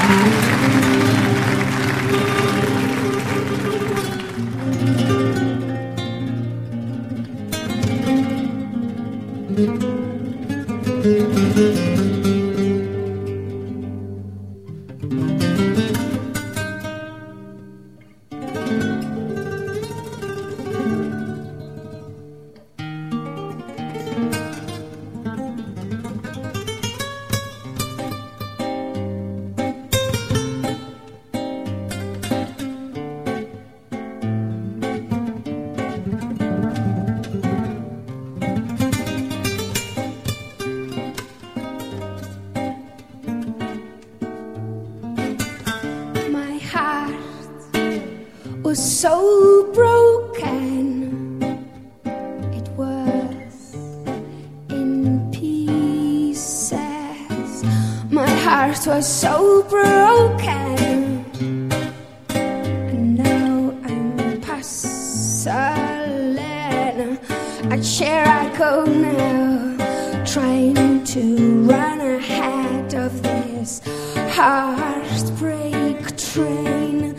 Was so broken, it was in pieces. My heart was so broken, and now I'm puzzling. I'd share I go now, trying to run ahead of this heartbreak train.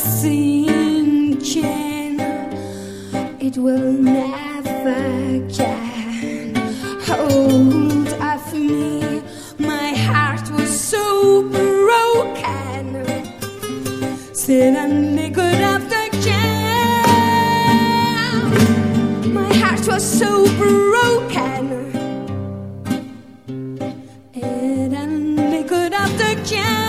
It will never get hold of me. My heart was so broken, sitting naked after jam. My heart was so broken, sitting naked after jam.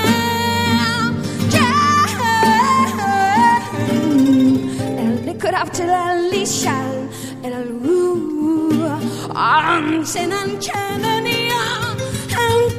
After Alicia and Aloo, I'm saying Kennedy and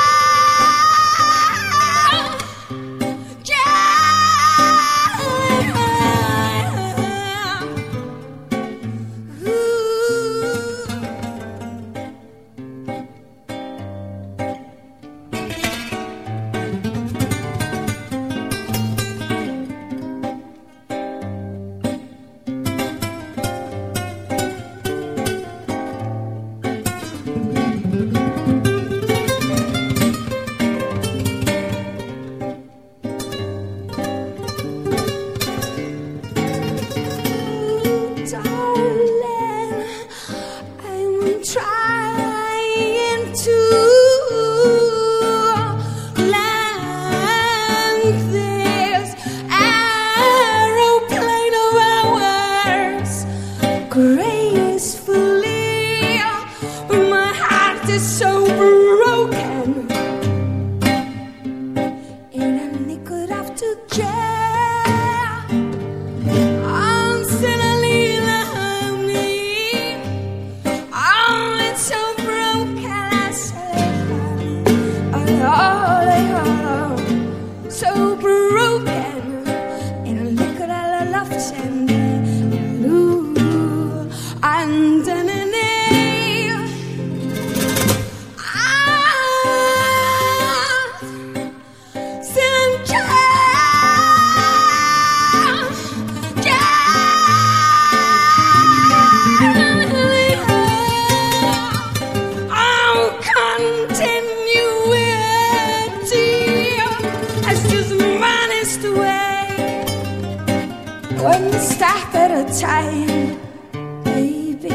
one step at a time, baby.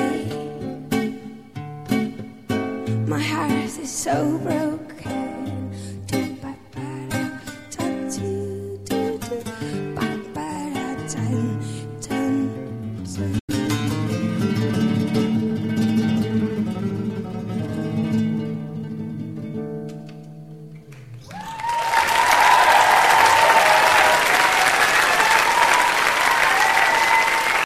My heart is so broken. Do-ba-ba-da-da-do-do-do-ba-ba-da-da.